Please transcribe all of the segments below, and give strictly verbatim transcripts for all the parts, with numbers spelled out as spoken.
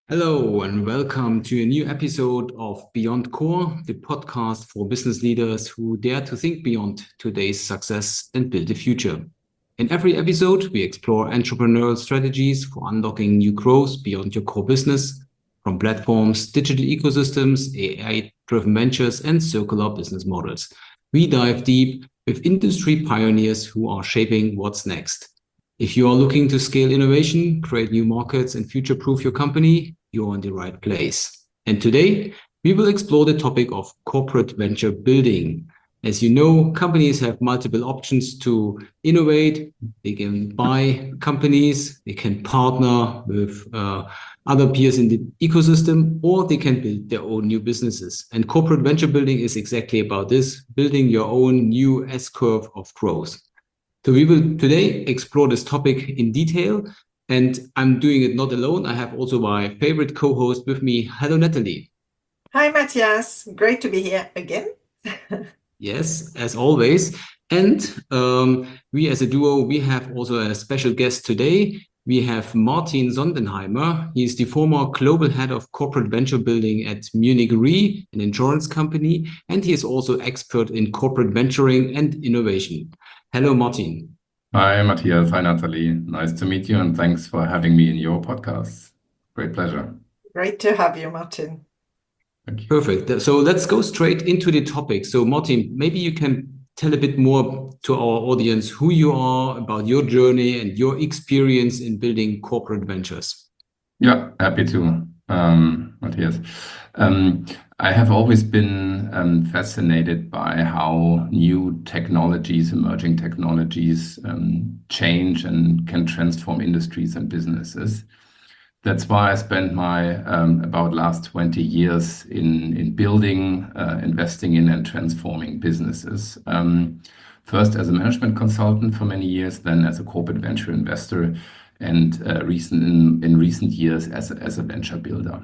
Hello and welcome to a new episode of Beyond Core, the podcast for business leaders who dare to think beyond today's success and build the future. In every episode, we explore entrepreneurial strategies for unlocking new growth beyond your core business, from platforms, digital ecosystems, A I-driven ventures, and circular business models. We dive deep with industry pioneers who are shaping what's next. If you are looking to scale innovation, create new markets, and future-proof your company, you're in the right place. And today, we will explore the topic of corporate venture building. As you know, companies have multiple options to innovate. They can buy companies, they can partner with uh, other peers in the ecosystem, or they can build their own new businesses. And corporate venture building is exactly about this, building your own new S-curve of growth. So we will today explore this topic in detail, and I'm doing it not alone. I have also my favorite co-host with me. Hello, Natalie. Hi, Matthias. Great to be here again. Yes, as always. And um, we as a duo, we have also a special guest today. We have Martin Sondenheimer. He is the former global head of corporate venture building at Munich Re, an insurance company, and he is also expert in corporate venturing and innovation. Hello, Martin. Hi, Matthias. Hi, Natalie. Nice to meet you, and thanks for having me in your podcast. Great pleasure. Great to have you, Martin. Thank you. Perfect. So let's go straight into the topic. So, Martin, maybe you can tell a bit more to our audience who you are, about your journey and your experience in building corporate ventures. Yeah, happy to, um, Matthias. Um, I have always been um, fascinated by how new technologies, emerging technologies, um, change and can transform industries and businesses. That's why I spent my um, about last twenty years in, in building, uh, investing in and transforming businesses. Um, first as a management consultant for many years, then as a corporate venture investor, and uh, recent in, in recent years as a, as a venture builder.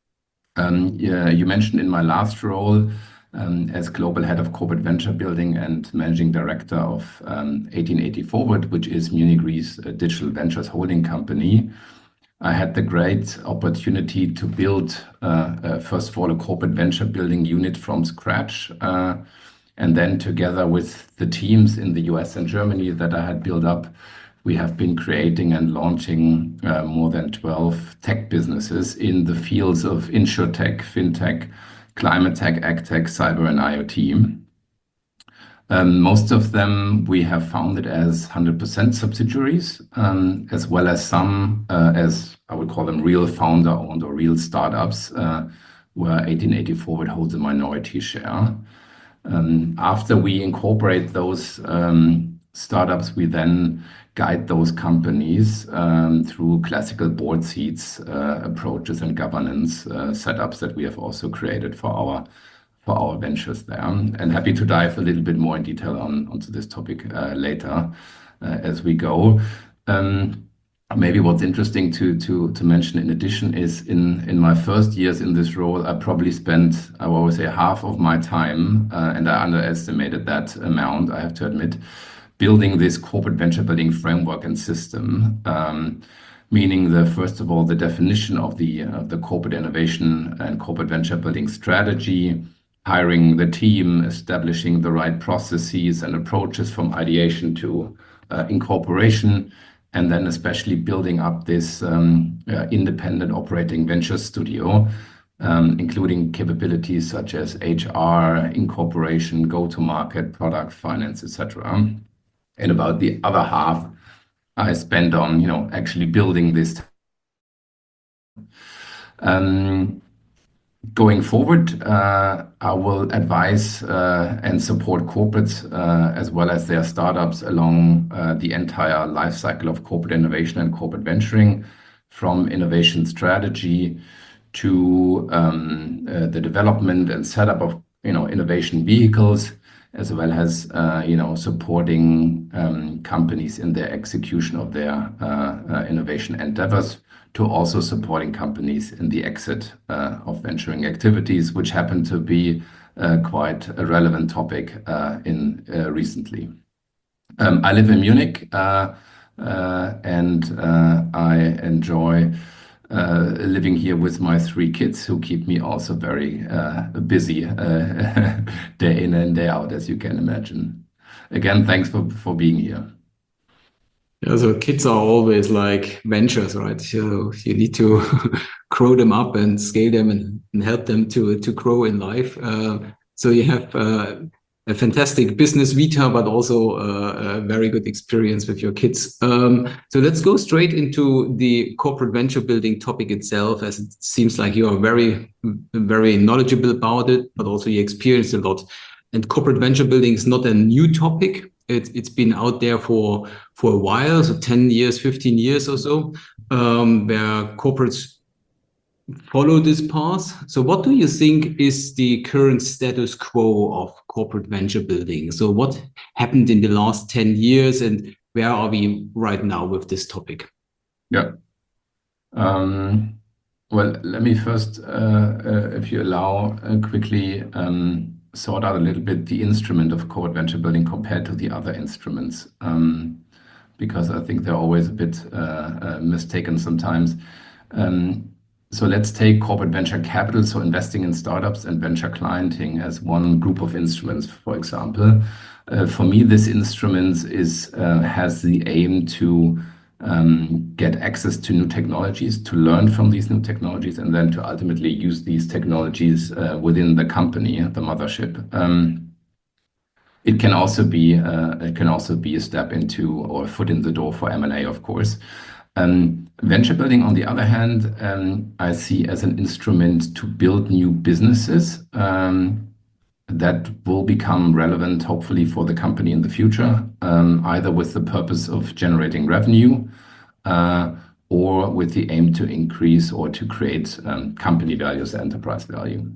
Um, yeah, you mentioned in my last role um, as global head of corporate venture building and managing director of um, eighteen eighty Forward, which is Munich Re's uh, digital ventures holding company. I had the great opportunity to build, uh, uh, first of all, a corporate venture building unit from scratch. Uh, and then together with the teams in the U S and Germany that I had built up, we have been creating and launching uh, more than twelve tech businesses in the fields of insurtech, fintech, climate tech, agtech, cyber, and IoT. Um, most of them we have founded as one hundred percent subsidiaries, um, as well as some uh, as I would call them real founder-owned or real startups, uh, where eighteen eighty Forward holds a minority share. Um, after we incorporate those um, startups, we then guide those companies um, through classical board seats, uh, approaches and governance uh, setups that we have also created for our for our ventures there. And happy to dive a little bit more in detail on onto this topic uh, later uh, as we go. Um, maybe what's interesting to to to mention in addition is in in my first years in this role, I probably spent, I will always say, half of my time, uh, and I underestimated that amount, I have to admit, building this corporate venture building framework and system, um, meaning the first of all the definition of the uh, the corporate innovation and corporate venture building strategy, hiring the team, establishing the right processes and approaches from ideation to uh, incorporation, and then especially building up this um, uh, independent operating venture studio, um, including capabilities such as H R, incorporation, go-to-market, product, finance, et cetera. And about the other half, I spent on, you know, actually building this. Um, going forward, uh, I will advise uh, and support corporates uh, as well as their startups along uh, the entire life cycle of corporate innovation and corporate venturing, from innovation strategy to um, uh, the development and setup of, you know, innovation vehicles, as well as uh, you know supporting um, companies in their execution of their uh, uh, innovation endeavors, to also supporting companies in the exit uh, of venturing activities, which happen to be uh, quite a relevant topic uh, in uh, recently. Um, I live in Munich, uh, uh, and uh, I enjoy uh, living here with my three kids who keep me also very uh, busy uh, day in and day out, as you can imagine. Again, thanks for, for being here. Yeah, so kids are always like ventures, right? So you need to grow them up and scale them and, and help them to to grow in life. Uh, so you have uh, a fantastic business vita, but also uh, a very good experience with your kids. Um, so let's go straight into the corporate venture building topic itself, as it seems like you are very, very knowledgeable about it, but also you experience a lot. And corporate venture building is not a new topic. It, it's been out there for for a while, so ten years, fifteen years or so, um, where corporates follow this path. So what do you think is the current status quo of corporate venture building? So what happened in the last ten years and where are we right now with this topic? Yeah. Um, well, let me first, uh, uh, if you allow, uh, quickly um, sort out a little bit the instrument of corporate venture building compared to the other instruments, um, because I think they're always a bit uh, uh, mistaken sometimes. Um, so let's take corporate venture capital, so investing in startups, and venture clienting as one group of instruments, for example. Uh, for me, this instrument is uh, has the aim to um, get access to new technologies, to learn from these new technologies, and then to ultimately use these technologies uh, within the company, the mothership. Um, it can also be uh, it can also be a step into or a foot in the door for M and A, of course. Um, venture building, on the other hand, um, I see as an instrument to build new businesses um, that will become relevant, hopefully, for the company in the future, um, either with the purpose of generating revenue uh, or with the aim to increase or to create um, company values, enterprise value.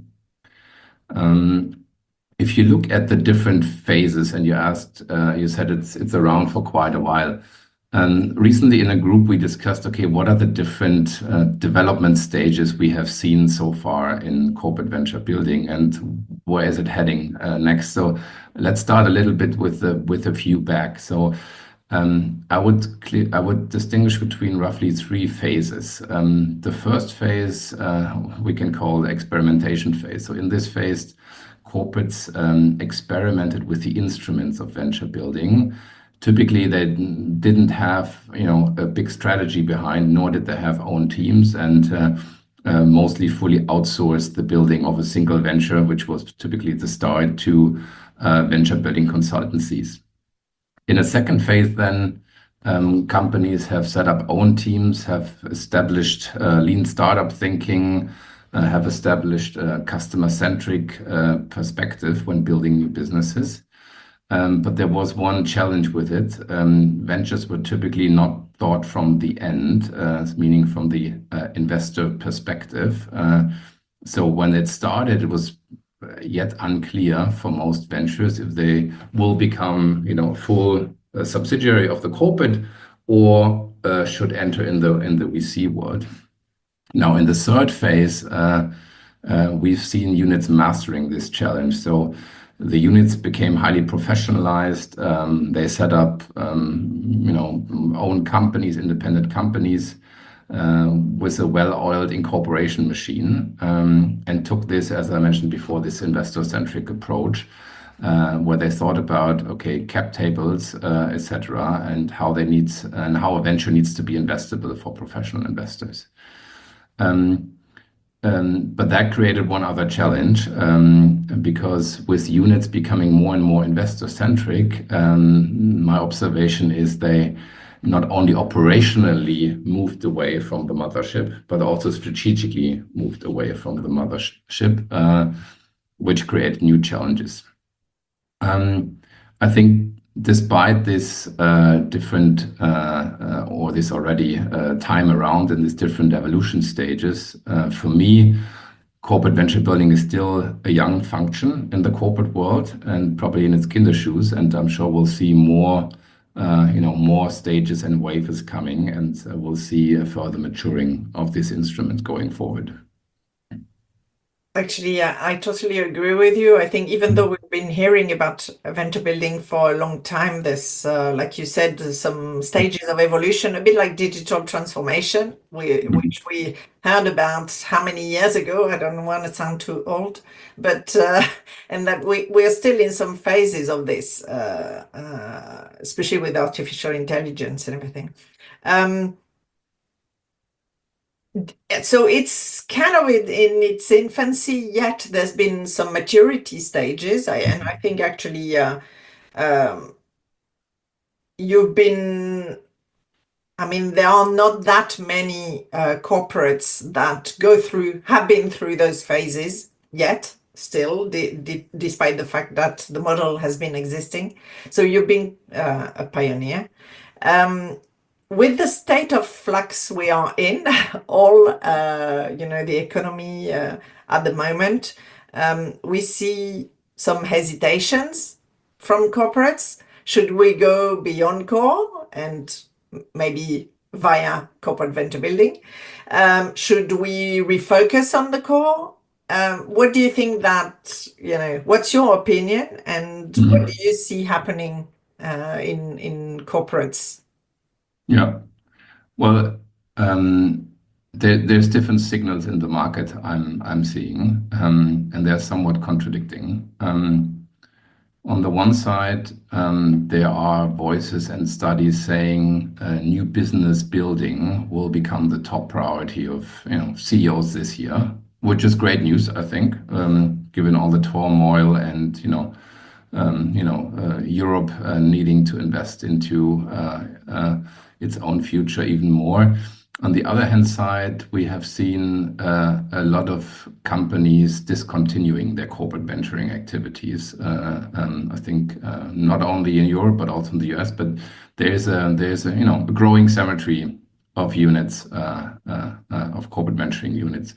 Um, if you look at the different phases, and you asked, uh, you said it's it's around for quite a while. Um, recently in a group, we discussed, okay, what are the different uh, development stages we have seen so far in corporate venture building, and where is it heading uh, next? So let's start a little bit with the with a view back. So um, I would clear, I would distinguish between roughly three phases. Um, the first phase uh, we can call the experimentation phase. So in this phase, corporates um, experimented with the instruments of venture building. Typically, they didn't have, you know, a big strategy behind, nor did they have own teams, and uh, uh, mostly fully outsourced the building of a single venture, which was typically the start to uh, venture building consultancies. In a second phase, then, um, companies have set up own teams, have established uh, lean startup thinking, uh, have established a customer-centric uh, perspective when building new businesses. Um, but there was one challenge with it. Um, ventures were typically not thought from the end, uh, meaning from the uh, investor perspective. Uh, so when it started, it was yet unclear for most ventures if they will become, you know, full uh, subsidiary of the corporate or uh, should enter in the in the V C world. Now, in the third phase, uh, uh, we've seen units mastering this challenge. So the units became highly professionalized. Um, they set up, um, you know, own companies, independent companies, uh, with a well-oiled incorporation machine, um, and took this, as I mentioned before, this investor-centric approach, uh, where they thought about, okay, cap tables, uh, et cetera, and how they need and how a venture needs to be investable for professional investors. Um, Um, but that created one other challenge, um, because with units becoming more and more investor-centric, um, my observation is they not only operationally moved away from the mothership, but also strategically moved away from the mothership, uh, which created new challenges. Um, I think despite this uh, different uh, uh, or this already uh, time around in these different evolution stages, uh, for me, corporate venture building is still a young function in the corporate world and probably in its kindershoes. And I'm sure we'll see more, uh, you know, more stages and waves coming, and uh, we'll see a further maturing of this instrument going forward. Actually, yeah, I totally agree with you. I think even though we've been hearing about venture building for a long time, there's, uh, like you said, there's some stages of evolution, a bit like digital transformation, we, which we heard about how many years ago? I don't want to sound too old, but uh, and that we we're still in some phases of this, uh, uh, especially with artificial intelligence and everything. Um, So it's kind of in, in its infancy, yet there's been some maturity stages. I, and I think actually uh, um, you've been, I mean, there are not that many uh, corporates that go through, have been through those phases yet, still, di di despite the fact that the model has been existing. So you've been uh, a pioneer. Um, with the state of flux we are in, all, uh, you know, the economy uh, at the moment, um, we see some hesitations from corporates. Should we go beyond core and maybe via corporate venture building? Um, should we refocus on the core? Um, what do you think that, you know, what's your opinion and Mhm. what do you see happening uh, in, in corporates? Yeah. Well, um, there, there's different signals in the market I'm I'm seeing, um, and they're somewhat contradicting. Um, on the one side, um, there are voices and studies saying uh, new business building will become the top priority of you know C E Os this year, which is great news, I think, um, given all the turmoil and you know. Um, you know, uh, Europe uh, needing to invest into uh, uh, its own future even more. On the other hand side, we have seen uh, a lot of companies discontinuing their corporate venturing activities. Uh, um, I think uh, not only in Europe but also in the U S. But there's a there's a you know a growing cemetery of units uh, uh, uh, of corporate venturing units.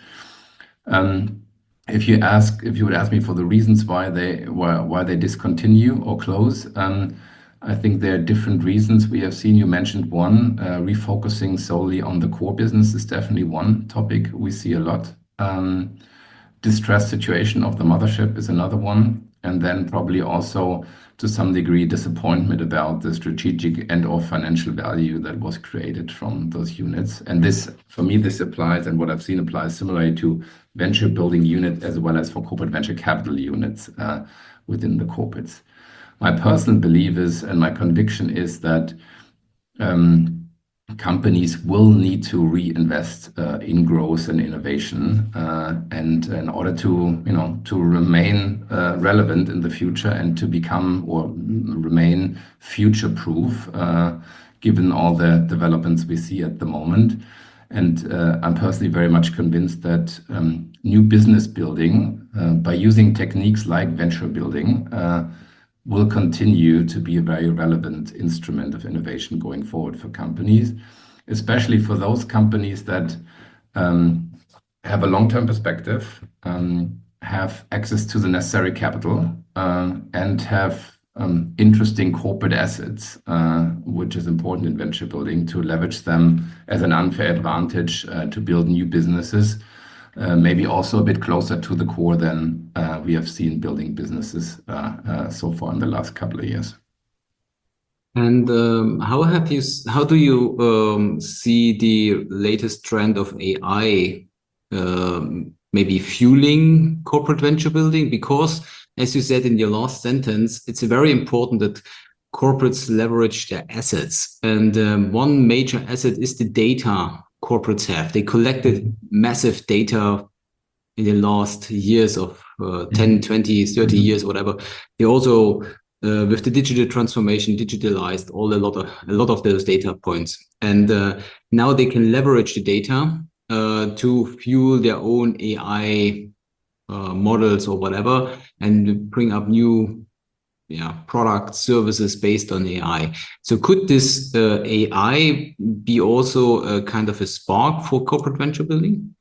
Um, if you ask, if you would ask me for the reasons why they why, why they discontinue or close, um, I think there are different reasons. We have seen, you mentioned one, uh, refocusing solely on the core business is definitely one topic we see a lot. Um, distressed situation of the mothership is another one, and then probably also to some degree disappointment about the strategic and or financial value that was created from those units. And this, for me, this applies, and what I've seen applies similarly to venture building units as well as for corporate venture capital units uh, within the corporates. My personal belief is, and my conviction is that um, companies will need to reinvest uh, in growth and innovation, uh, and in order to you know to remain uh, relevant in the future and to become or remain future-proof, uh, given all the developments we see at the moment. And uh, I'm personally very much convinced that um, new business building, uh, by using techniques like venture building, uh, will continue to be a very relevant instrument of innovation going forward for companies, especially for those companies that um, have a long-term perspective, um, have access to the necessary capital, uh, and have um, interesting corporate assets, uh, which is important in venture building to leverage them as an unfair advantage uh, to build new businesses. Uh, maybe also a bit closer to the core than uh, we have seen building businesses uh, uh, so far in the last couple of years. And um, how have you? How do you um, see the latest trend of A I um, maybe fueling corporate venture building? Because, as you said in your last sentence, it's very important that corporates leverage their assets, and um, one major asset is the data corporates have. They collected massive data in the last years of uh, ten, twenty, thirty years, whatever. They also, uh, with the digital transformation, digitalized all a lot of a lot of those data points, and uh, now they can leverage the data uh, to fuel their own A I uh, models or whatever, and bring up new yeah, product services based on A I. So could this uh, A I be also a kind of a spark for corporate venture building?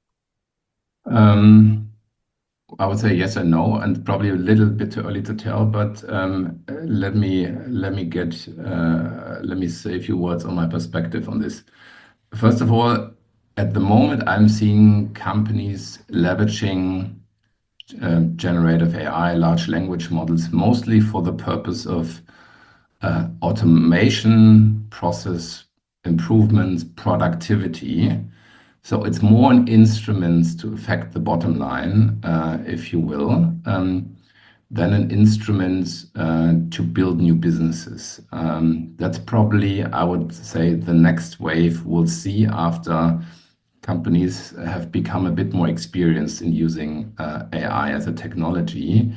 Um, I would say yes and no, and probably a little bit too early to tell. But um, let me let me get uh, let me say a few words on my perspective on this. First of all, at the moment, I'm seeing companies leveraging uh, generative A I, large language models, mostly for the purpose of uh, automation, process improvements, productivity. So it's more an instrument to affect the bottom line, uh, if you will, um, than an instrument uh, to build new businesses. Um, that's probably, I would say, the next wave we'll see after companies have become a bit more experienced in using uh, A I as a technology.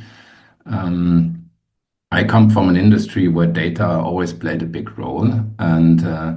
Um, I come from an industry where data always played a big role, and uh,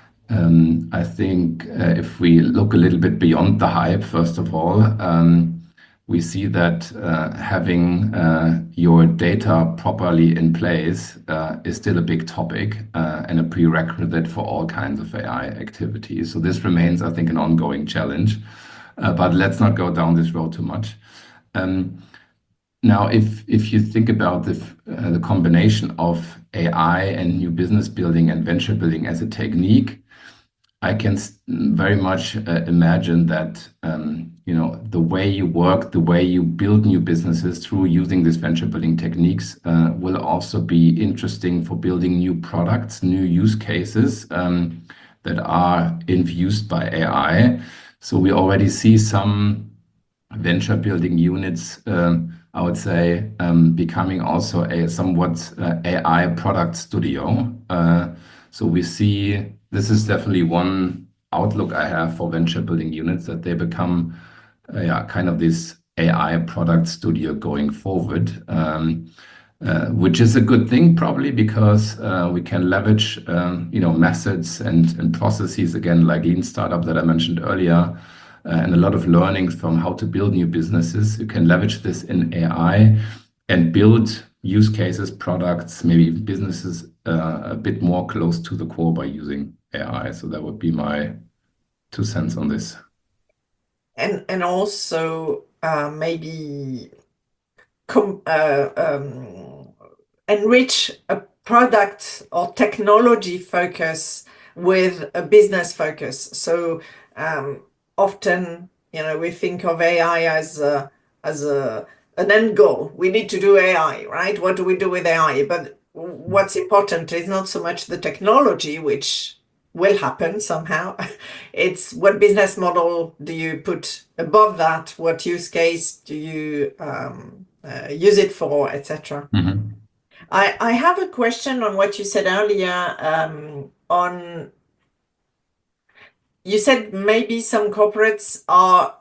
um, I think uh, if we look a little bit beyond the hype, first of all, um, we see that uh, having uh, your data properly in place uh, is still a big topic uh, and a prerequisite for all kinds of A I activities. So this remains, I think, an ongoing challenge. Uh, but let's not go down this road too much. Um, now, if if you think about the uh, the combination of A I and new business building and venture building as a technique, I can very much uh, imagine that um, you know the way you work, the way you build new businesses through using these venture building techniques uh, will also be interesting for building new products, new use cases um, that are infused by A I. So we already see some venture building units, um, I would say, um, becoming also a somewhat uh, A I product studio. Uh, so we see. This is definitely one outlook I have for venture building units, that they become uh, yeah, kind of this A I product studio going forward, um, uh, which is a good thing probably because uh, we can leverage um, you know, methods and, and processes, again, like Lean Startup that I mentioned earlier, uh, and a lot of learnings from how to build new businesses. You can leverage this in A I and build use cases, products, maybe even businesses uh, a bit more close to the core by using A I. So that would be my two cents on this. And and also uh, maybe com uh, um, enrich a product or technology focus with a business focus. So um, often, you know, we think of A I as a, as a an end goal. We need to do A I, right? What do we do with A I? But what's important is not so much the technology, which will happen somehow. It's what business model do you put above that? What use case do you um, uh, use it for, et cetera. Mm-hmm. I, I have a question on what you said earlier um, on, you said maybe some corporates are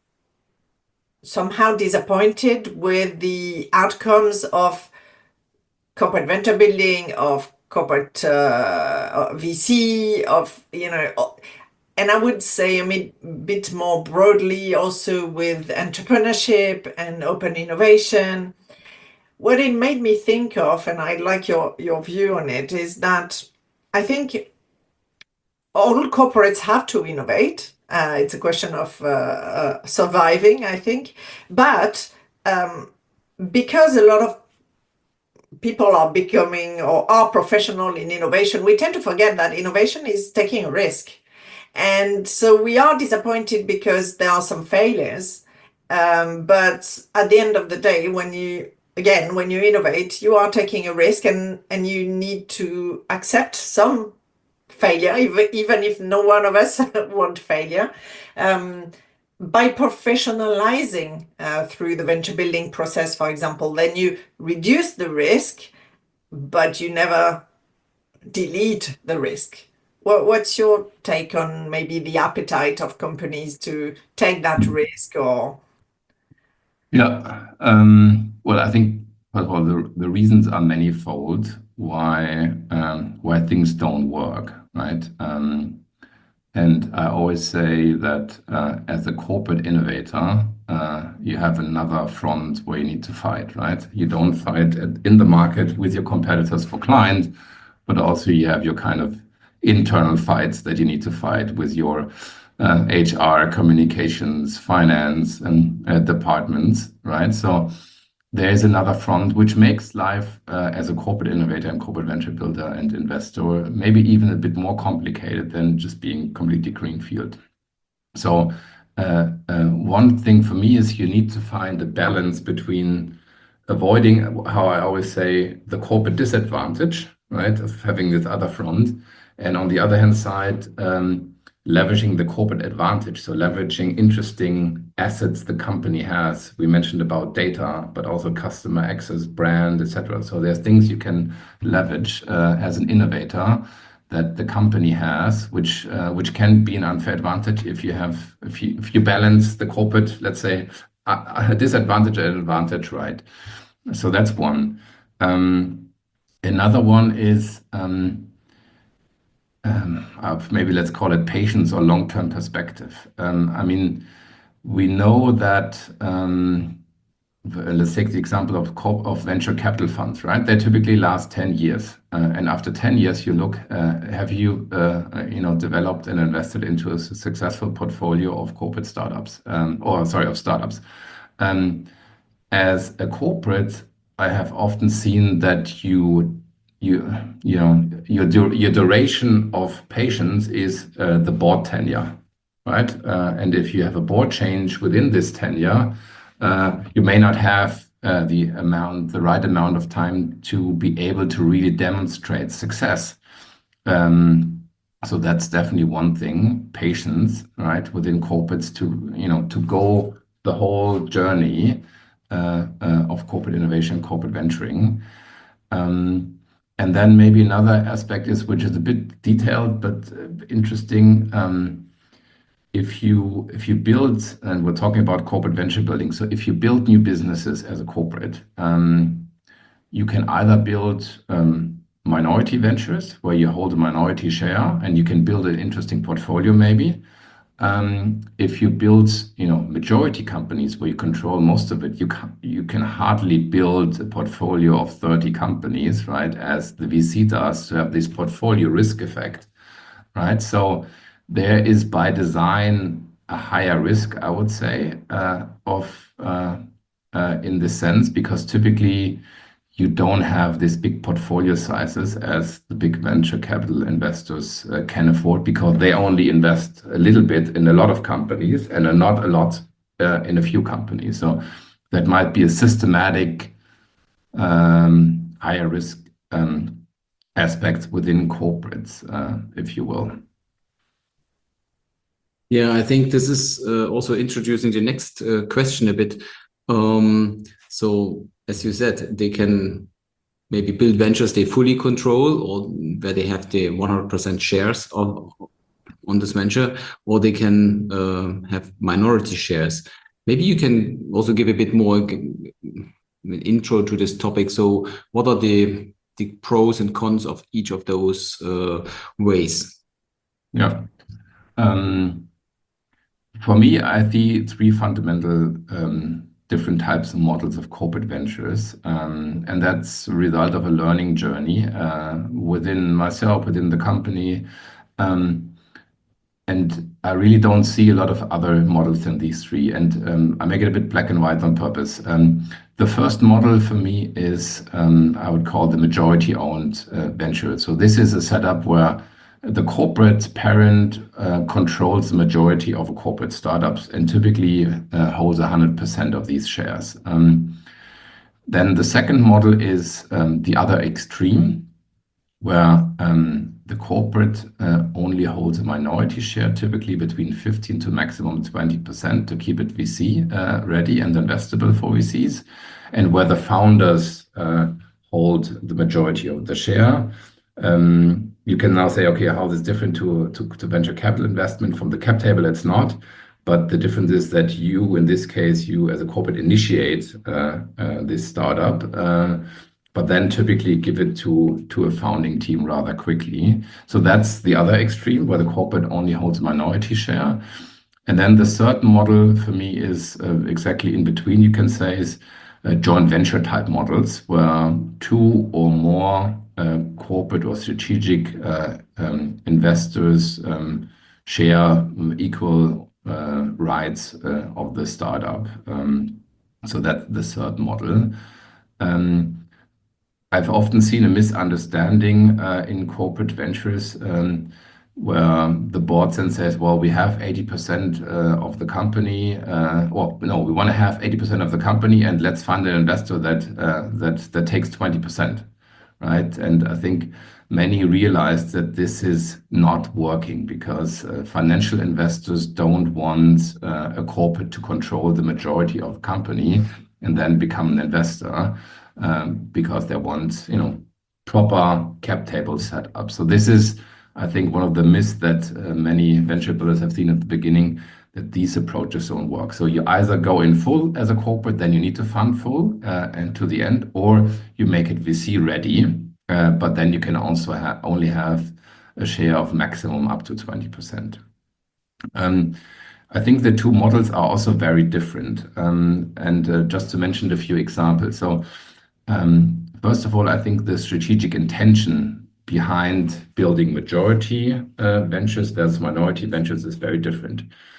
somehow disappointed with the outcomes of corporate venture building, of corporate uh, V C, of, you know, and I would say a bit, bit more broadly also with entrepreneurship and open innovation. What it made me think of, and I'd like your, your view on it, is that I think all corporates have to innovate. Uh, it's a question of uh, uh, surviving, I think. But um, because a lot of people are becoming or are professional in innovation, we tend to forget that innovation is taking a risk. And so we are disappointed because there are some failures. Um, but at the end of the day, when you, again, when you innovate, you are taking a risk, and, and you need to accept some failure, even, even if no one of us want failure. Um, by professionalizing uh, through the venture building process, for example, then you reduce the risk, but you never delete the risk. What, what's your take on maybe the appetite of companies to take that risk? Or yeah, um, well, I think first of all, the, the reasons are manifold why um, why things don't work, right? Um, and I always say that uh, as a corporate innovator, uh, you have another front where you need to fight, right? You don't fight at, in the market with your competitors for clients, but also you have your kind of internal fights that you need to fight with your uh, H R, communications, finance, and uh, departments, right? So there is another front which makes life uh, as a corporate innovator and corporate venture builder and investor maybe even a bit more complicated than just being completely greenfield. So uh, uh, one thing for me is you need to find a balance between avoiding, how I always say, the corporate disadvantage, right, of having this other front, and on the other hand side, um, leveraging the corporate advantage. So leveraging interesting assets the company has. We mentioned about data, but also customer access, brand, et cetera. So there's things you can leverage uh, as an innovator that the company has, which uh, which can be an unfair advantage if you have if you if you balance the corporate, let's say, a, a disadvantage and advantage, right? So that's one. Um, another one is um, um, uh, maybe let's call it patience or long-term perspective. Um, I mean, we know that. Um, let's take the example of corp of venture capital funds, right? They typically last ten years, uh, and after ten years, you look, uh, have you, uh, you know, developed and invested into a successful portfolio of corporate startups, um, or sorry, of startups. Um, as a corporate, I have often seen that you, you, you know, your your duration of patience is uh, the board tenure, right? Uh, and if you have a board change within this tenure, uh, you may not have uh, the amount, the right amount of time to be able to really demonstrate success. Um, so that's definitely one thing, patience, right, within corporates to, you know, to go the whole journey uh, uh, of corporate innovation, corporate venturing. Um, and then maybe another aspect is, which is a bit detailed but uh, interesting. Um, if you if you build, and we're talking about corporate venture building, so if you build new businesses as a corporate, um, you can either build um, minority ventures where you hold a minority share and you can build an interesting portfolio maybe. Um, if you build, you know, majority companies where you control most of it, you can you can hardly build a portfolio of thirty companies, right? As the V C does, to have this portfolio risk effect, right? So there is by design a higher risk, I would say, uh, of uh, uh, in this sense, because typically you don't have these big portfolio sizes as the big venture capital investors uh, can afford, because they only invest a little bit in a lot of companies and not a lot uh, in a few companies. So that might be a systematic um, higher risk um, aspect within corporates, uh, if you will. Yeah, I think this is uh, also introducing the next uh, question a bit. Um, so, as you said, they can maybe build ventures they fully control, or where they have the one hundred percent shares of on this venture, or they can uh, have minority shares. Maybe you can also give a bit more intro to this topic. So, what are the the pros and cons of each of those uh, ways? Yeah. Um, For me, I see three fundamental um, different types of models of corporate ventures. Um, and that's a result of a learning journey uh, within myself, within the company. Um, and I really don't see a lot of other models than these three. And um, I make it a bit black and white on purpose. Um, the first model for me is, um, I would call the majority-owned uh, venture. So this is a setup where the corporate parent uh, controls the majority of corporate startups and typically uh, holds one hundred percent of these shares. Um, then the second model is um, the other extreme, where um, the corporate uh, only holds a minority share, typically between fifteen to maximum twenty percent, to keep it V C uh, ready and investable for V Cs, and where the founders uh, hold the majority of the share. Um, you can now say, okay, how is this different to, to, to venture capital investment from the cap table? It's not. But the difference is that you, in this case, you as a corporate initiate uh, uh, this startup, uh, but then typically give it to, to a founding team rather quickly. So that's the other extreme, where the corporate only holds minority share. And then the third model for me is uh, exactly in between, you can say, is uh, joint venture type models, where two or more uh, corporate or strategic uh, um, investors um, share um, equal uh, rights uh, of the startup. Um, so that's the third model. Um, I've often seen a misunderstanding uh, in corporate ventures um, where the board then says, well, we have eighty percent uh, of the company, uh, or no, we want to have eighty percent of the company, and let's find an investor that uh, that that takes twenty percent, right? And I think many realized that this is not working because uh, financial investors don't want uh, a corporate to control the majority of the company and then become an investor, um, because they want, you know, proper cap table set up. So this is, I think, one of the myths that uh, many venture builders have seen at the beginning, that these approaches don't work. So you either go in full as a corporate, then you need to fund full uh, and to the end, or you make it V C ready, uh, but then you can also ha only have a share of maximum up to twenty percent. Um, I think the two models are also very different. Um, and uh, just to mention a few examples. So um, first of all, I think the strategic intention behind building majority uh, ventures versus minority ventures is very different.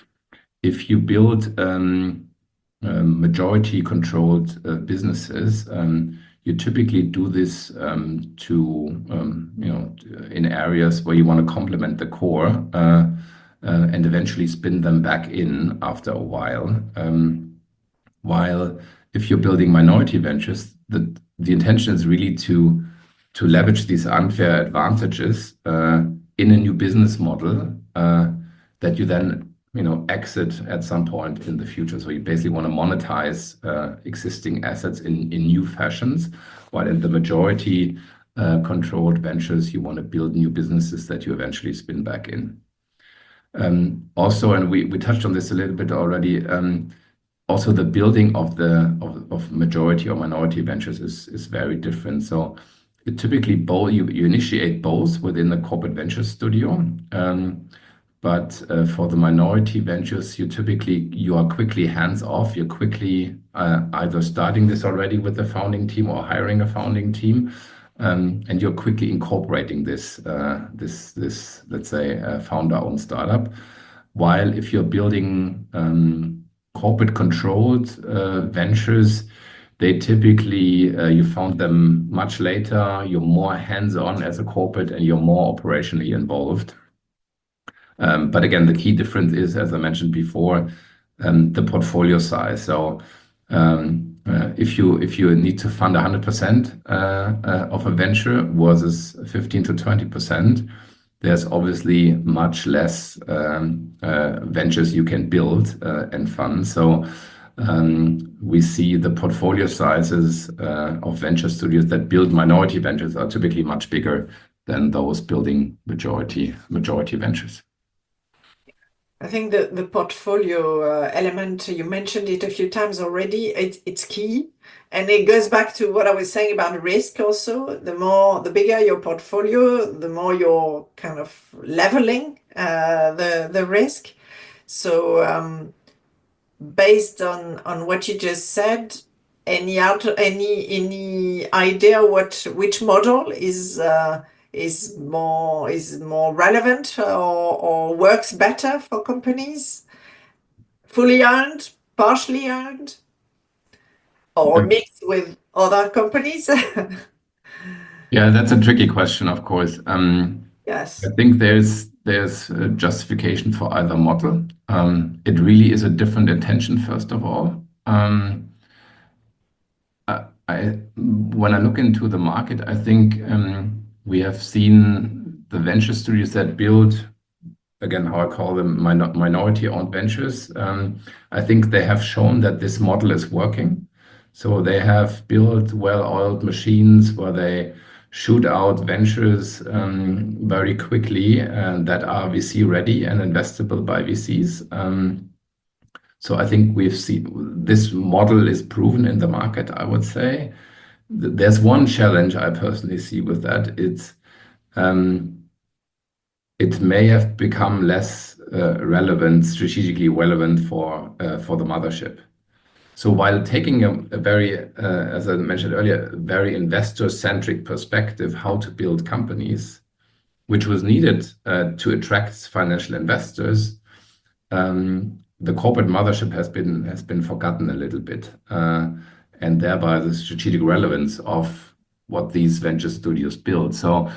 If you build um, uh, majority controlled uh, businesses, um, you typically do this um, to, um, you know, in areas where you want to complement the core uh, uh, and eventually spin them back in after a while. Um, while if you're building minority ventures, the, the intention is really to to leverage these unfair advantages uh, in a new business model uh, that you then, you know, exit at some point in the future. So you basically want to monetize uh, existing assets in, in new fashions, while in the majority uh, controlled ventures, you want to build new businesses that you eventually spin back in. Um, also, and we, we touched on this a little bit already, um, also the building of the of, of majority or minority ventures is, is very different. So you typically both you, you initiate both within the corporate venture studio, um, but uh, for the minority ventures, you typically you are quickly hands off. You're quickly uh, either starting this already with the founding team or hiring a founding team, um, and you're quickly incorporating this uh, this this let's say uh, founder-owned startup. While if you're building um, corporate controlled uh, ventures, they typically, uh, you found them much later, you're more hands-on as a corporate and you're more operationally involved. Um, but again, the key difference is, as I mentioned before, um, the portfolio size. So um, uh, if you if you need to fund one hundred percent uh, uh, of a venture versus fifteen to twenty percent, there's obviously much less um, uh, ventures you can build uh, and fund. So Um, we see the portfolio sizes uh, of venture studios that build minority ventures are typically much bigger than those building majority majority ventures. I think the, the portfolio uh, element, you mentioned it a few times already, it, it's key. And it goes back to what I was saying about risk also. The more, the bigger your portfolio, the more you're kind of leveling uh, the, the risk. So, um, based on on what you just said, any out any any idea what which model is uh, is more is more relevant or or works better for companies? Fully owned, partially owned, or Yeah. mixed with other companies? Yeah, that's a tricky question, of course. Um, Yes. I think there's there's a justification for either model. Um, it really is a different intention, first of all. Um, I, I when I look into the market, I think um, we have seen the venture studios that build, again, how I call them, minor minority-owned ventures. Um, I think they have shown that this model is working. So they have built well-oiled machines where they shoot out ventures um, very quickly uh, that are V C ready and investable by V Cs. Um, so I think we've seen this model is proven in the market, I would say. There's one challenge I personally see with that. It's um, it may have become less uh, relevant, strategically relevant for uh, for the mothership. So while taking a, a very, uh, as I mentioned earlier, very investor-centric perspective, how to build companies, which was needed uh, to attract financial investors, um, the corporate mothership has been has been forgotten a little bit, uh, and thereby the strategic relevance of what these venture studios build. So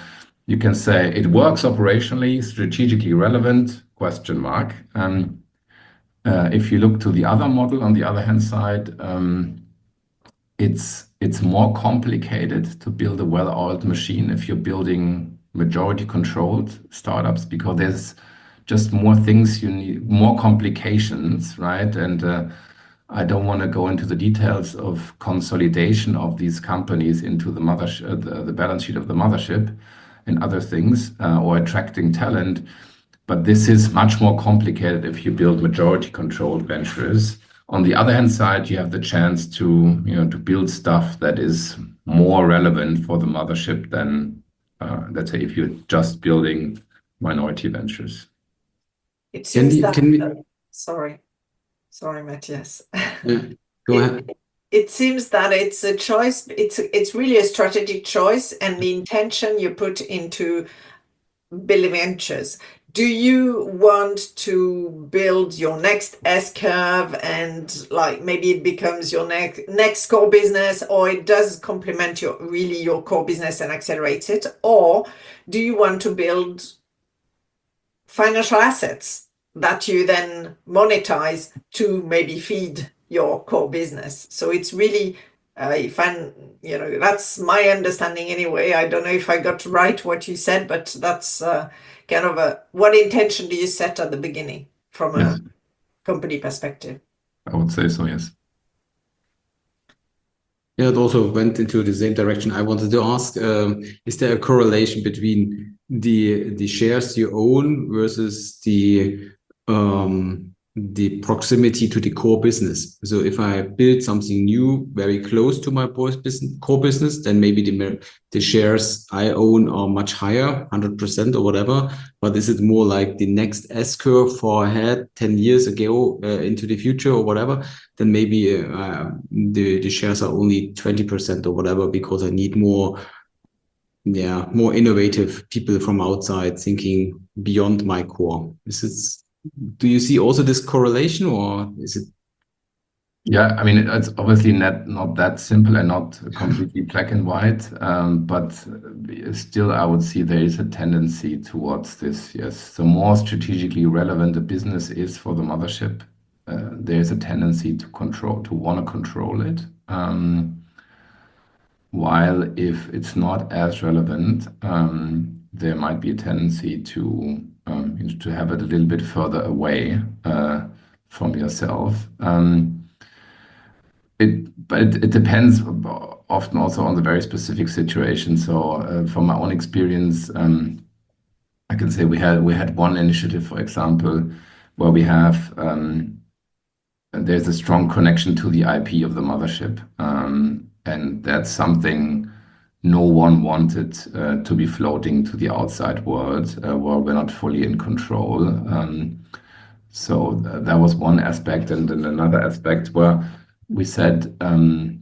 you can say it works operationally, strategically relevant, question mark. Um, uh, if you look to the other model, on the other hand side, um, it's it's more complicated to build a well-oiled machine if you're building majority controlled startups, because there's just more things you need, more complications, right? And uh, I don't want to go into the details of consolidation of these companies into the mothership, the, the balance sheet of the mothership, and other things, uh, or attracting talent. But this is much more complicated if you build majority controlled ventures. On the other hand side, you have the chance to, you know, to build stuff that is more relevant for the mothership than, uh, let's say, if you're just building minority ventures. It seems Can, that, can we, uh, sorry, sorry, Matthias. yeah, go ahead. It, it seems that it's a choice. It's it's really a strategic choice, and the intention you put into building ventures. Do you want to build your next S curve and like maybe it becomes your next next core business, or it does complement your really your core business and accelerates it? Or do you want to build financial assets that you then monetize to maybe feed your core business? So it's really uh, if I'm, you know, that's my understanding anyway. I don't know if I got right what you said, but that's uh, kind of a, what intention do you set at the beginning from a Yes, company perspective? I would say so, yes. Yeah, it also went into the same direction. I wanted to ask, um, is there a correlation between the the shares you own versus the um, the proximity to the core business? So if I build something new very close to my core business, then maybe the the shares I own are much higher, one hundred percent or whatever. But is it more like the next S curve for ahead ten years ago uh, into the future or whatever? Then maybe uh, the, the shares are only twenty percent or whatever, because I need more, yeah, more innovative people from outside thinking beyond my core. Is it, do you see also this correlation, or is it? Yeah, I mean, it's obviously not, not that simple and not completely black and white, um, but still I would see there is a tendency towards this, yes. The more strategically relevant a business is for the mothership, uh, there is a tendency to control, to want to control it. Um, while if it's not as relevant, um, there might be a tendency to, um, to have it a little bit further away uh, from yourself. Um, It, but it, it depends often also on the very specific situation. So uh, from my own experience, um, I can say we had we had one initiative, for example, where we have um, there's a strong connection to the I P of the mothership, um, and that's something no one wanted uh, to be floating to the outside world, uh, where we're not fully in control. Um, so th that was one aspect, and then another aspect where we said um,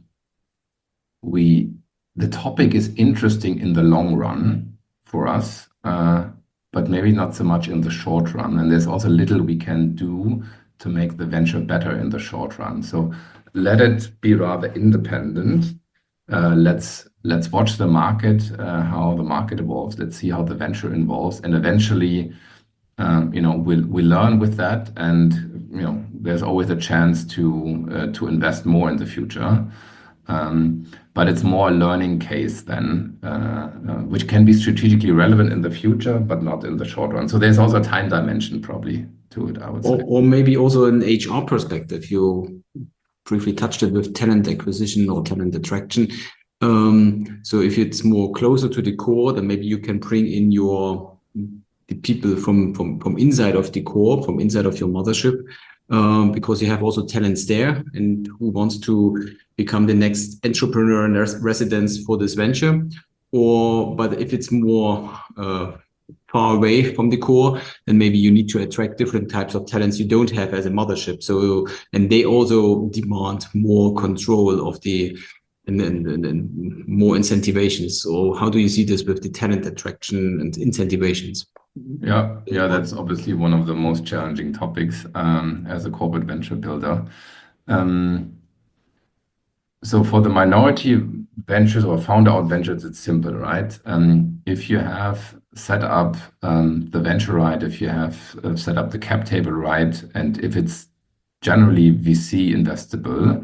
we the topic is interesting in the long run for us, uh, but maybe not so much in the short run. And there's also little we can do to make the venture better in the short run. So let it be rather independent. Uh, let's let's watch the market, uh, how the market evolves. Let's see how the venture evolves, and eventually, um, you know, we'll we learn with that, and you know, there's always a chance to uh, to invest more in the future. Um, but it's more a learning case then, uh, uh, which can be strategically relevant in the future, but not in the short run. So there's also a time dimension probably to it, I would Or, say. or maybe also an H R perspective. You briefly touched it with talent acquisition or talent attraction. Um, so if it's more closer to the core, then maybe you can bring in your the people from from from inside of the core, from inside of your mothership, um, because you have also talents there, and who wants to become the next entrepreneur and res residence for this venture. Or but if it's more uh, far away from the core, then maybe you need to attract different types of talents you don't have as a mothership. So, and they also demand more control of the and then and, and more incentivations. So how do you see this with the talent attraction and incentivations? Yeah, yeah, that's obviously one of the most challenging topics um, as a corporate venture builder. Um, so for the minority ventures or founder-out ventures, it's simple, right? Um, if you have set up um, the venture right, if you have uh, set up the cap table right, and if it's generally V C investable,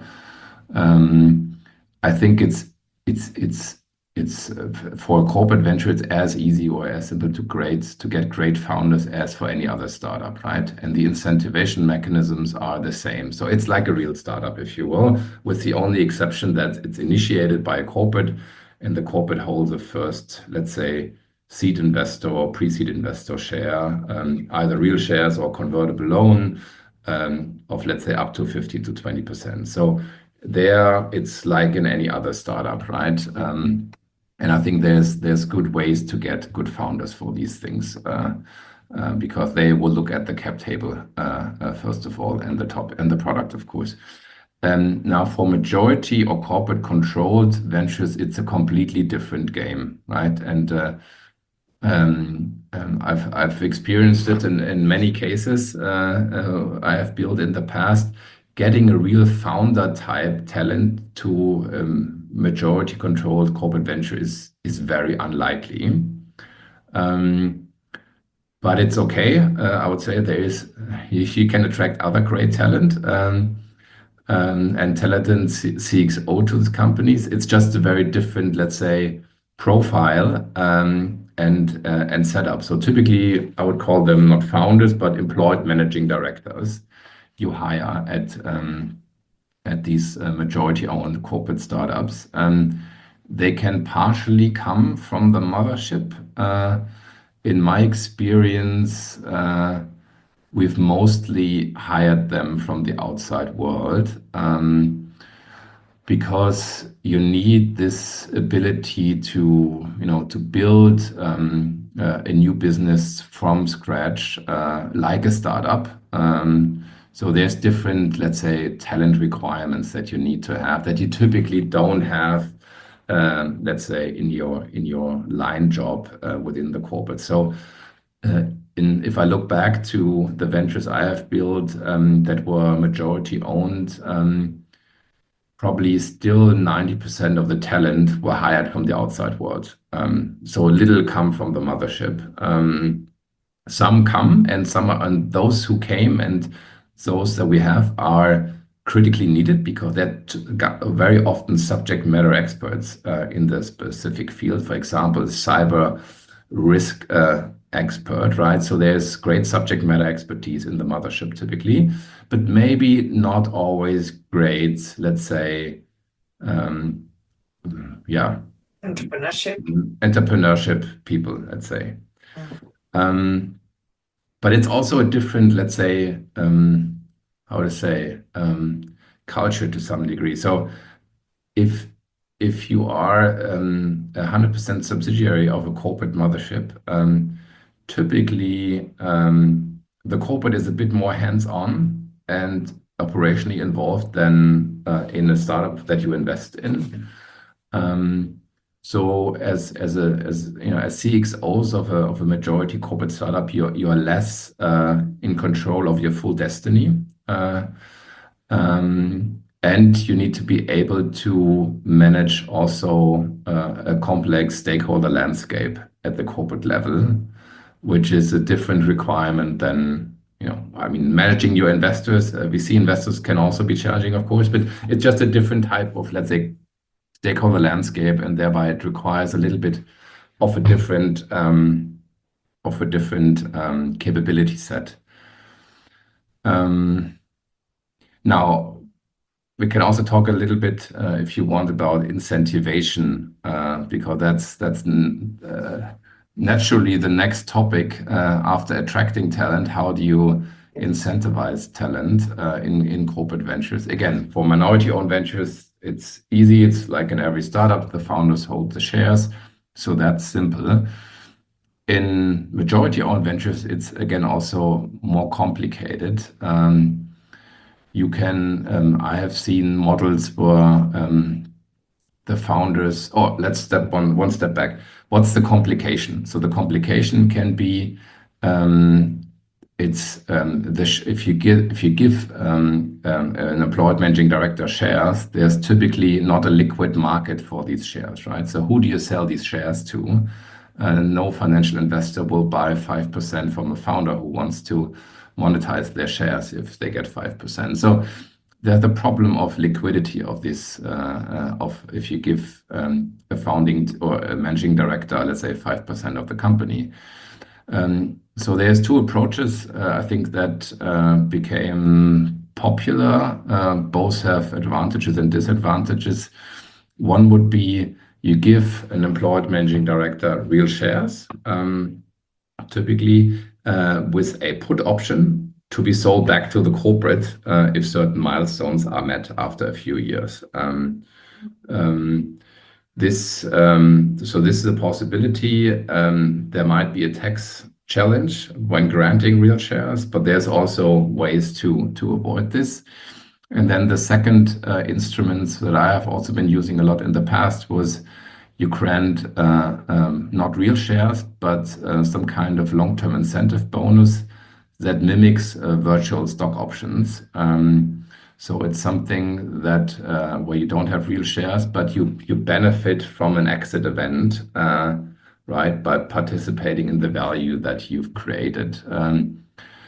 um, I think it's it's it's it's uh, for a corporate venture, it's as easy or as simple to great to get great founders as for any other startup, right? And the incentivization mechanisms are the same. So it's like a real startup, if you will, with the only exception that it's initiated by a corporate, and the corporate holds a first, let's say, seed investor or pre-seed investor share, um, either real shares or convertible loan um, of, let's say, up to fifteen to twenty percent. So there it's like in any other startup, right? Um, and I think there's there's good ways to get good founders for these things uh, uh, because they will look at the cap table uh, uh, first of all, and the top and the product, of course. Um, now, for majority or corporate controlled ventures, it's a completely different game, right? And uh, um, um, I've I've experienced it in in many cases. Uh, uh, I have built in the past. Getting a real founder type talent to um, majority controlled corporate venture is is very unlikely. Um, but it's okay. Uh, I would say there is you, you can attract other great talent. Um, um, and talented C X O to the companies. It's just a very different, let's say, profile um, and uh, and setup. So typically, I would call them not founders, but employed managing directors you hire at um, at these uh, majority-owned corporate startups. Um, they can partially come from the mothership. Uh, in my experience, uh, we've mostly hired them from the outside world um, because you need this ability to, you know, to build um, uh, a new business from scratch, uh, like a startup. Um, So there's different, let's say, talent requirements that you need to have that you typically don't have, um, let's say, in your in your line job uh, within the corporate. So, uh, in if I look back to the ventures I have built um, that were majority owned, um, probably still ninety percent of the talent were hired from the outside world. Um, so little come from the mothership. Um, some come, and some are, and those who came and those that we have are critically needed because they're very often subject matter experts uh, in the specific field. For example, cyber risk uh, expert, right? So there's great subject matter expertise in the mothership typically, but maybe not always great, let's say, um, yeah. Entrepreneurship. Entrepreneurship people, let's say. Mm. Um, But it's also a different, let's say, um, how to say, um, culture to some degree. So if if you are um, a one hundred percent subsidiary of a corporate mothership, um, typically um, the corporate is a bit more hands-on and operationally involved than uh, in a startup that you invest in. Um, So as as a as you know as C X Os of a of a majority corporate startup, you're you're less uh, in control of your full destiny, uh, um, and you need to be able to manage also uh, a complex stakeholder landscape at the corporate level, which is a different requirement than you know. I mean, managing your investors, uh, V C investors can also be challenging, of course, but it's just a different type of, let's say, stakeholder landscape, and thereby it requires a little bit of a different um, of a different um, capability set. Um, now, we can also talk a little bit, uh, if you want, about incentivization, uh, because that's that's uh, naturally the next topic uh, after attracting talent. How do you incentivize talent uh, in in corporate ventures? Again, for minority-owned ventures, it's easy. It's like in every startup, the founders hold the shares. So that's simple. In majority-owned ventures, it's again also more complicated. Um, you can, um, I have seen models where um, the founders, oh, let's step one, one step back. What's the complication? So the complication can be, um, it's um, the sh if you give if you give um, um, an employed managing director shares, there's typically not a liquid market for these shares, right? So who do you sell these shares to? Uh, no financial investor will buy five percent from a founder who wants to monetize their shares if they get five percent. So there's the problem of liquidity of this, uh, uh, of if you give um, a founding or a managing director, let's say five percent of the company. Um, so there's two approaches, uh, I think, that uh, became popular. Uh, both have advantages and disadvantages. One would be you give an employed managing director real shares, um, typically uh, with a put option to be sold back to the corporate uh, if certain milestones are met after a few years. Um, um, this um, so this is a possibility. Um, there might be a tax challenge when granting real shares, but there's also ways to to avoid this. And then the second uh, instruments that I have also been using a lot in the past was you grant uh, um, not real shares, but uh, some kind of long-term incentive bonus that mimics uh, virtual stock options. Um, so it's something that uh, where you don't have real shares, but you you benefit from an exit event, uh, right, by participating in the value that you've created. Um,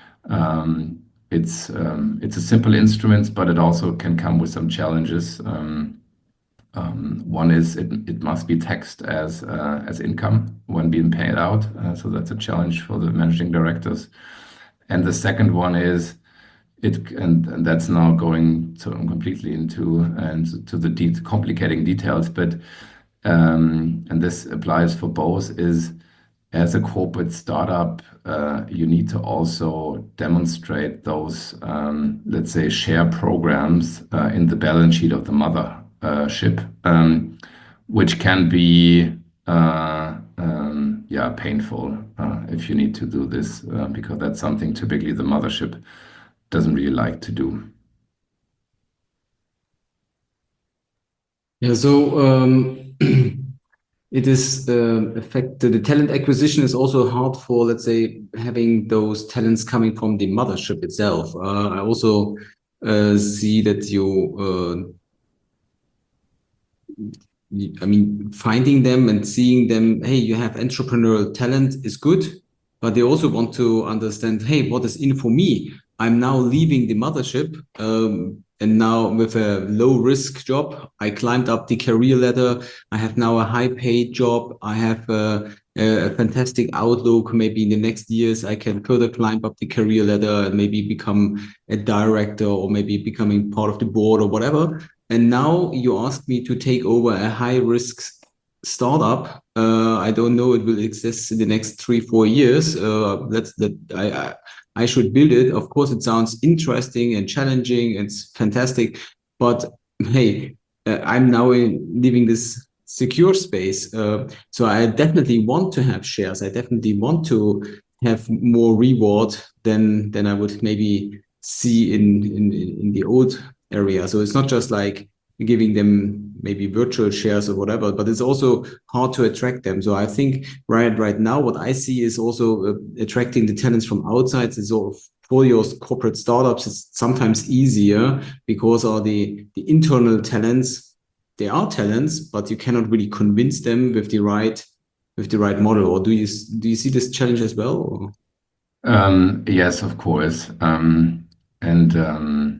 um, It's um, it's a simple instrument, but it also can come with some challenges. Um, um, one is it it must be taxed as uh, as income when being paid out, uh, so that's a challenge for the managing directors. And the second one is it, and, and that's now going to completely into and to the de complicating details, but um, and this applies for both is. As a corporate startup, uh, you need to also demonstrate those, um, let's say, share programs uh, in the balance sheet of the mothership, um, which can be, uh, um, yeah, painful uh, if you need to do this, uh, because that's something typically the mothership doesn't really like to do. Yeah, so um, it is uh, affected. The talent acquisition is also hard for, let's say, having those talents coming from the mothership itself. Uh, I also uh, see that you, uh, I mean, finding them and seeing them, hey, you have entrepreneurial talent is good, but they also want to understand, hey, what is in for me? I'm now leaving the mothership. Um, And now with a low risk job, I climbed up the career ladder. I have now a high paid job. I have a, a fantastic outlook. Maybe in the next years, I can further climb up the career ladder and maybe become a director or maybe becoming part of the board or whatever. And now you ask me to take over a high risk startup. Uh, I don't know it will exist in the next three, four years. Uh, that's that I, I I should build it. Of course, it sounds interesting and challenging. It's fantastic, but hey, uh, I'm now in leaving this secure space. Uh, so I definitely want to have shares. I definitely want to have more reward than than I would maybe see in in in the old area. So it's not just like giving them maybe virtual shares or whatever, but it's also hard to attract them. So I think right right now what I see is also uh, attracting the talents from outside. So for your corporate startups, it's sometimes easier because all the the internal talents, they are talents, but you cannot really convince them with the right with the right model. Or do you do you see this challenge as well? Or? Um, yes, of course, um, and. Um...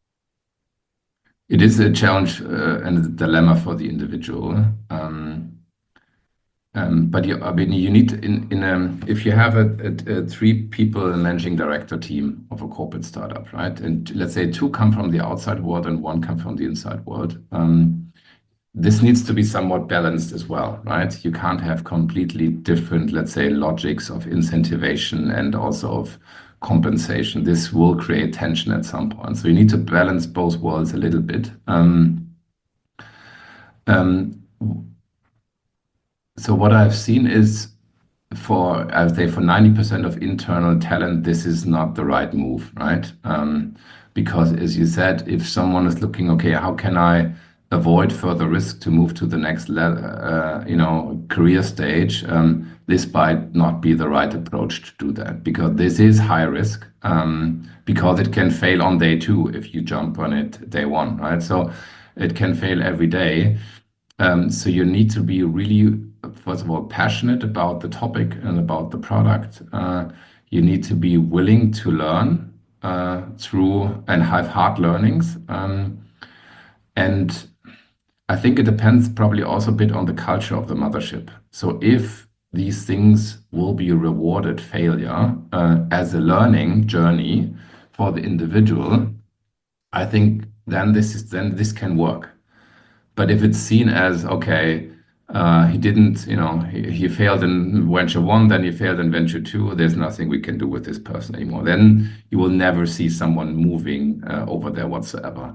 It is a challenge uh, and a dilemma for the individual. Um, um, but you, I mean, you need in in a, if you have a, a, a three people managing director team of a corporate startup, right? And let's say two come from the outside world and one come from the inside world. Um, this needs to be somewhat balanced as well, right? You can't have completely different, let's say, logics of incentivation and also of compensation. This will create tension at some point. So you need to balance both worlds a little bit. Um, um, so what I've seen is for, I would say for ninety percent of internal talent, this is not the right move, right? Um, because as you said, if someone is looking, okay, how can I avoid further risk to move to the next level, uh, you know, career stage, um, this might not be the right approach to do that, because this is high risk, um, because it can fail on day two if you jump on it day one, right? So it can fail every day. Um, so you need to be really, first of all, passionate about the topic and about the product. Uh, you need to be willing to learn uh, through and have hard learnings. Um, and I think it depends probably also a bit on the culture of the mothership. So if these things will be rewarded failure uh, as a learning journey for the individual, I think then this is then this can work. But if it's seen as okay, uh, he didn't, you know, he, he failed in venture one, then he failed in venture two. There's nothing we can do with this person anymore. Then you will never see someone moving uh, over there whatsoever.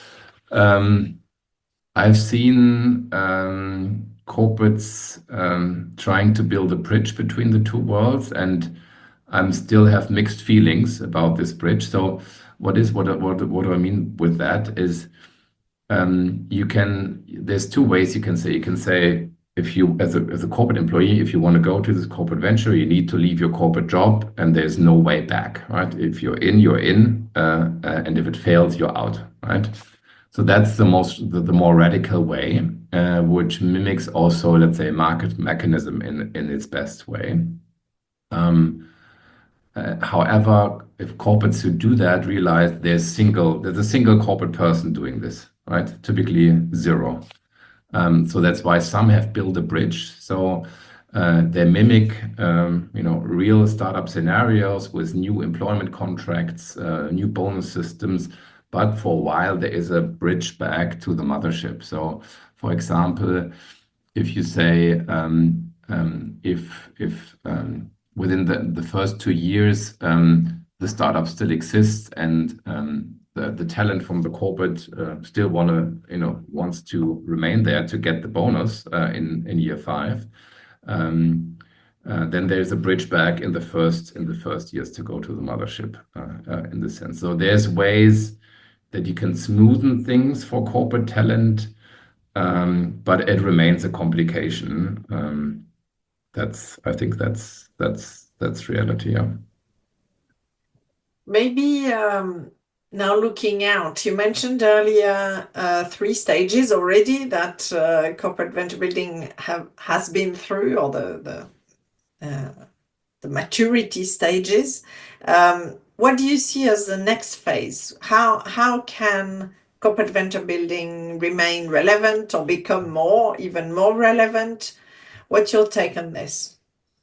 Um, I've seen um, corporates um, trying to build a bridge between the two worlds, and I still have mixed feelings about this bridge. So, what is what what what do I mean with that? Is um, you can there's two ways you can say. You can say if you as a as a corporate employee, if you want to go to this corporate venture, you need to leave your corporate job, and there's no way back, right? If you're in, you're in, uh, uh, and if it fails, you're out, right? So that's the most the, the more radical way, uh, which mimics also, let's say, market mechanism in in its best way. Um, uh, however, if corporates who do that realize there's single there's a single corporate person doing this, right? Typically zero. Um, so that's why some have built a bridge. So uh, they mimic, um, you know, real startup scenarios with new employment contracts, uh, new bonus systems. But for a while, there is a bridge back to the mothership. So, for example, if you say um, um, if if um, within the, the first two years um, the startup still exists and um, the, the talent from the corporate uh, still want to you know wants to remain there to get the bonus uh, in in year five, um, uh, then there's a bridge back in the first in the first years to go to the mothership uh, uh, in the sense. So there's ways that you can smoothen things for corporate talent, um, but it remains a complication. Um, that's I think that's that's that's reality. Yeah. Maybe um, now looking out, you mentioned earlier uh, three stages already that uh, corporate venture building have has been through, or the the uh, the maturity stages. Um, what do you see as the next phase? How how can corporate venture building remain relevant or become more, even more relevant? What's your take on this?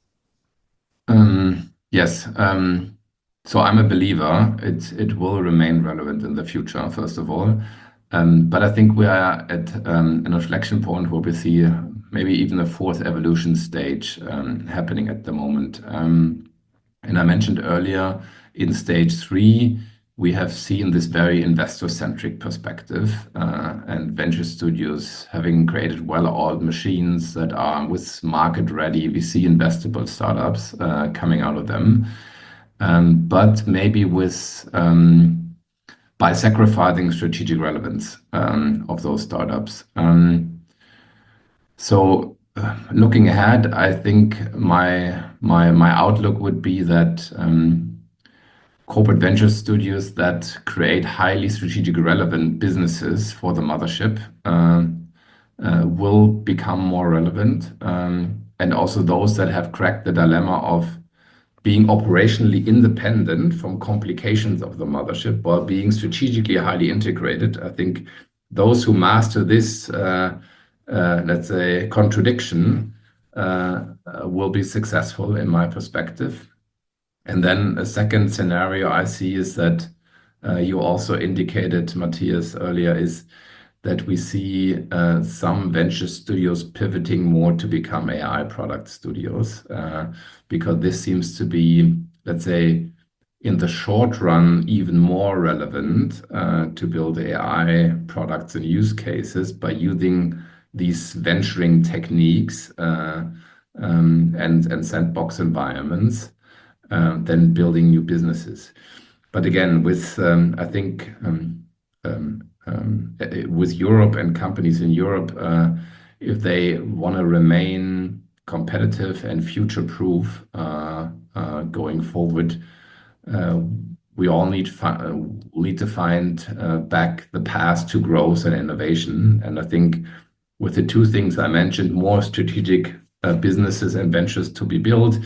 Um, yes. Um, so I'm a believer. It it will remain relevant in the future, first of all. Um, but I think we are at um, an inflection point where we see maybe even a fourth evolution stage um, happening at the moment. Um, and I mentioned earlier, in stage three, we have seen this very investor-centric perspective uh, and venture studios having created well-oiled machines that are with market-ready V C investable startups uh, coming out of them, um, but maybe with um, by sacrificing strategic relevance um, of those startups. Um, so uh, looking ahead, I think my my my outlook would be that um, corporate venture studios that create highly strategic relevant businesses for the mothership uh, uh, will become more relevant, um, and also those that have cracked the dilemma of being operationally independent from complications of the mothership while being strategically highly integrated. I think those who master this, uh, uh, let's say, contradiction uh, uh, will be successful in my perspective. And then a second scenario I see is that uh, you also indicated, Matthias, earlier, is that we see uh, some venture studios pivoting more to become A I product studios, uh, because this seems to be, let's say, in the short run, even more relevant uh, to build A I products and use cases by using these venturing techniques uh, um, and, and sandbox environments uh, than building new businesses. But again, with um, I think um, um, um, with Europe and companies in Europe, uh, if they want to remain competitive and future-proof uh, uh, going forward, uh, we all need, uh, need to find uh, back the path to growth and innovation. And I think with the two things I mentioned, more strategic uh, businesses and ventures to be built,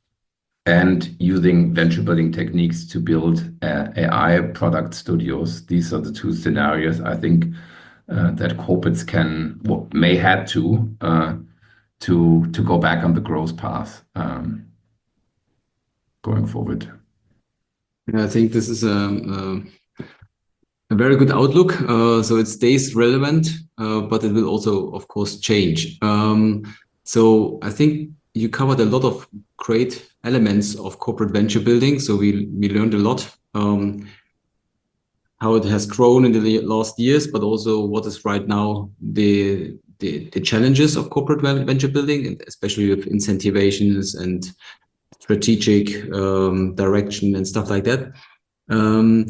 and using venture building techniques to build uh, A I product studios. These are the two scenarios I think uh, that corporates can, well, may have to, uh, to, to go back on the growth path um, going forward. I think this is a, a, a very good outlook. Uh, so it stays relevant, uh, but it will also, of course, change. Um, so I think you covered a lot of great elements of corporate venture building. So we we learned a lot, um, how it has grown in the last years, but also what is right now the the, the challenges of corporate venture building, especially with incentivations and strategic um, direction and stuff like that. Um,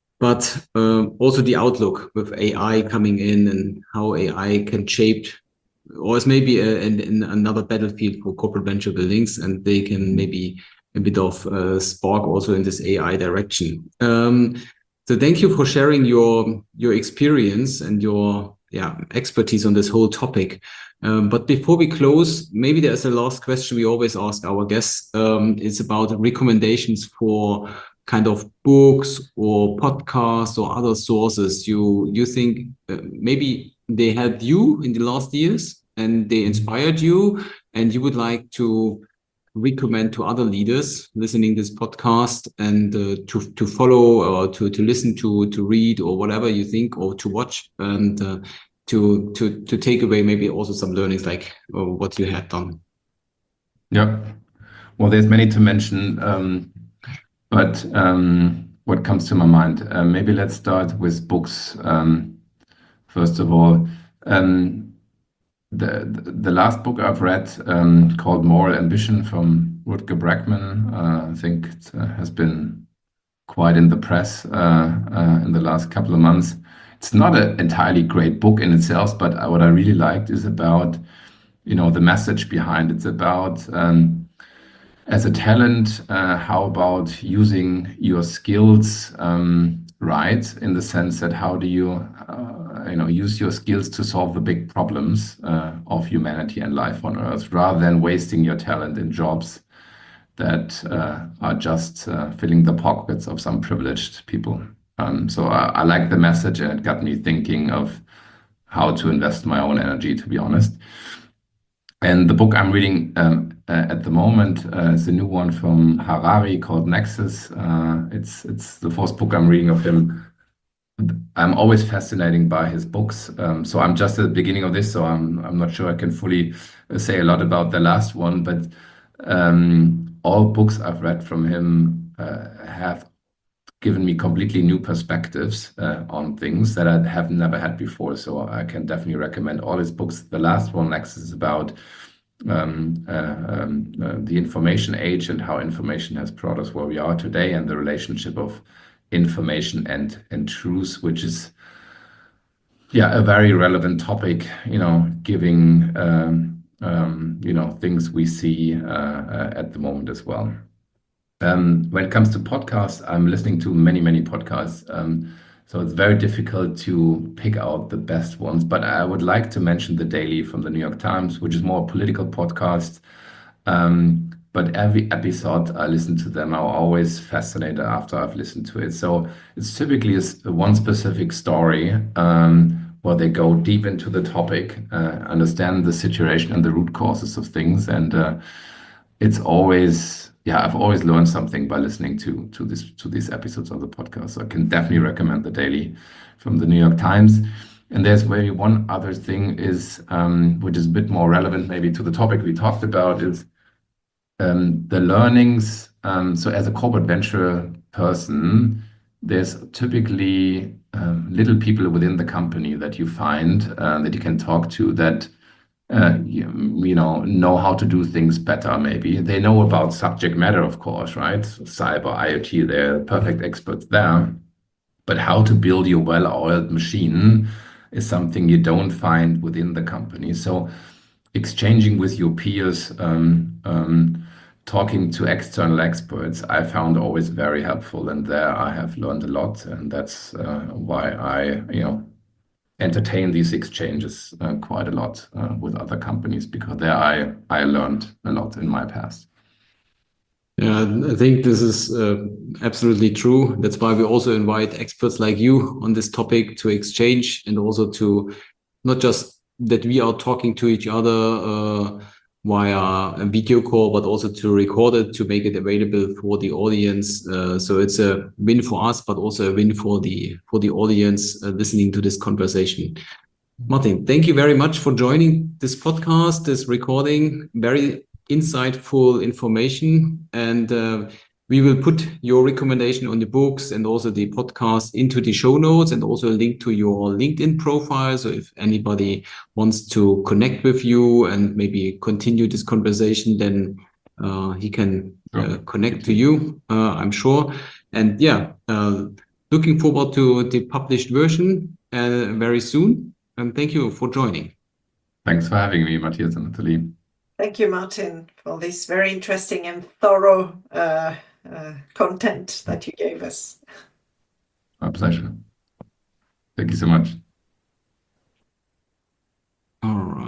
but uh, also the outlook with A I coming in and how A I can shape, or is maybe a, a, another battlefield for corporate venture buildings, and they can maybe a bit of uh, spark also in this A I direction. Um, so thank you for sharing your your experience and your yeah expertise on this whole topic. Um, but before we close, maybe there's a last question we always ask our guests. Um, it's about recommendations for kind of books or podcasts or other sources you you think uh, maybe they helped you in the last years and they inspired you, and you would like to recommend to other leaders listening this podcast and uh, to to follow or to to listen to to read or whatever you think, or to watch, and uh, to to to take away maybe also some learnings like uh, what you had done. Yeah, well, there's many to mention, um, but um, what comes to my mind? Uh, maybe let's start with books. Um, first of all, um, the the last book I've read, um, called Moral Ambition from Rutger Bregman, uh, I think it uh, has been quite in the press uh, uh, in the last couple of months. It's not an entirely great book in itself, but what I really liked is about, you know, the message behind it. It's about, um, as a talent, uh, how about using your skills um, right, in the sense that how do you, uh, you know, use your skills to solve the big problems uh, of humanity and life on Earth, rather than wasting your talent in jobs that uh, are just uh, filling the pockets of some privileged people. Um, so I, I like the message, and it got me thinking of how to invest my own energy, to be honest. And the book I'm reading um, uh, at the moment uh, is a new one from Harari called Nexus. Uh, it's it's the fourth book I'm reading of him. I'm always fascinated by his books. Um, so I'm just at the beginning of this, so I'm I'm not sure I can fully say a lot about the last one. But um, all books I've read from him uh, have given me completely new perspectives uh, on things that I have never had before. So I can definitely recommend all his books. The last one, Nexus, is about um, uh, um, uh, the information age and how information has brought us where we are today, and the relationship of information and and truth, which is yeah a very relevant topic. You know, giving um, um, you know things we see uh, uh, at the moment as well. Um, when it comes to podcasts, I'm listening to many, many podcasts. Um, so it's very difficult to pick out the best ones. But I would like to mention The Daily from the New York Times, which is more a political podcast. Um, but every episode I listen to them, I'm always fascinated after I've listened to it. So it's typically a, one specific story um, where they go deep into the topic, uh, understand the situation and the root causes of things. And uh, it's always... Yeah, I've always learned something by listening to to this to these episodes of the podcast. So I can definitely recommend The Daily from the New York Times. And there's maybe one other thing is, um, which is a bit more relevant maybe to the topic we talked about, is um, the learnings. Um, so as a corporate venture person, there's typically um, little people within the company that you find uh, that you can talk to that Uh, you, you know, know how to do things better, maybe. They know about subject matter, of course, right? So cyber, IoT, they're perfect experts there. But how to build your well-oiled machine is something you don't find within the company. So exchanging with your peers, um, um, talking to external experts, I found always very helpful. And there I have learned a lot. And that's uh, why I, you know, entertain these exchanges uh, quite a lot uh, with other companies, because there I, I learned a lot in my past. Yeah, I think this is uh, absolutely true. That's why we also invite experts like you on this topic to exchange, and also to not just that we are talking to each other uh, via a video call, but also to record it, to make it available for the audience. Uh, so it's a win for us, but also a win for the for the audience uh, listening to this conversation. Martin, thank you very much for joining this podcast, this recording. Very insightful information, and uh, we will put your recommendation on the books and also the podcast into the show notes, and also a link to your LinkedIn profile. So if anybody wants to connect with you and maybe continue this conversation, then uh, he can uh, connect to you, uh, I'm sure. And yeah, uh, looking forward to the published version uh, very soon. And thank you for joining. Thanks for having me, Matthias and Nathalie. Thank you, Martin, for this very interesting and thorough uh, uh, content that you gave us. My pleasure. Thank you so much. All right.